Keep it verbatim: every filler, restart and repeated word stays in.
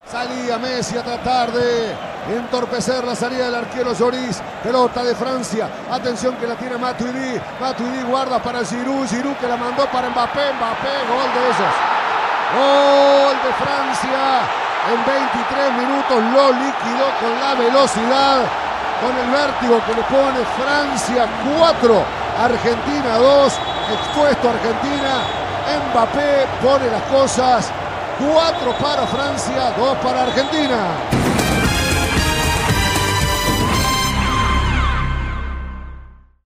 Salía Messi a tratar de entorpecer la salida del arquero Lloris. Pelota de Francia. Atención que la tiene Matuidi. Matuidi guarda para Giroud. Giroud que la mandó para Mbappé. Mbappé, gol de ellos. Gol de Francia. En veintitrés minutos lo liquidó con la velocidad, con el vértigo que le pone Francia. cuatro, Argentina dos. Expuesto Argentina. Mbappé pone las cosas. cuatro para Francia, dos para Argentina.